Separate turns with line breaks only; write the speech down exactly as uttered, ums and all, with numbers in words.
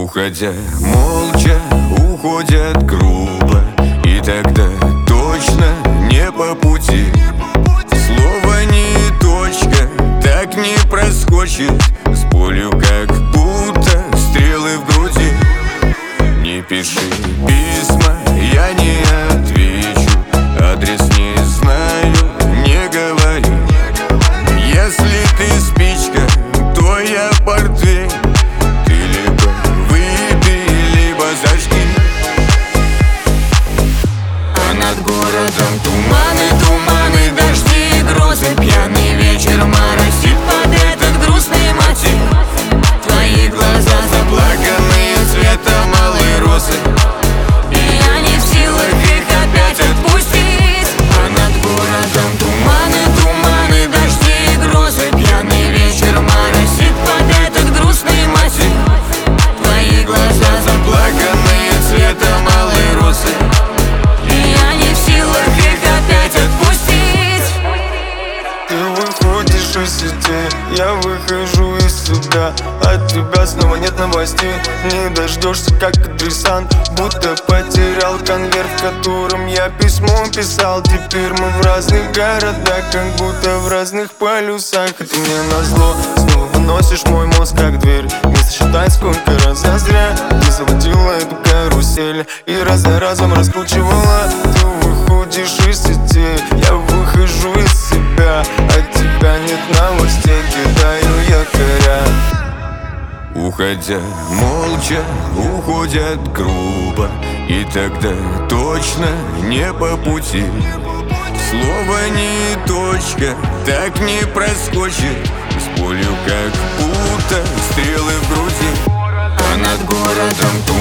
Уходя молча, уходят грубо, и тогда точно не по пути. Слово не точка, так не проскочит, с болью как будто стрелы в груди. Не пиши письма, я не отвечу, адрес не знаю, не говори. Если ты спичка, то я портвейн, ты либо выпей, либо зажги. А над городом туманы, туманы, дожди и грозы. Пьяный вечер моросит под этот грустный мотив. Твои глаза заплаканные цветом алой розы, и я не в силах их опять отпустить. А над городом туманы, туманы, дожди и грозы. Пьяный вечер моросит под этот грустный мотив. Твои глаза заплаканные цветом алой розы, и я не в силах их опять отпустить.
Ты выходишь из сети, я выхожу из суда. От тебя снова нет новостей, не дождешься, как адресант. Будто потерял конверт, в котором я письмо писал. Теперь мы в разных городах, как будто в разных полюсах. И ты мне назло снова выносишь мой мозг, как дверь. Не сосчитать, сколько раз я зря ты заводила эту карусель и раз за разом раскручивала. Ты выходишь из сети, я выхожу из себя. От тебя нет новостей, кидаю якоря.
Уходя молча, уходят грубо, и тогда точно не по пути. Слово не точка, так не проскочит, с болью как будто стрелы в груди. А над городом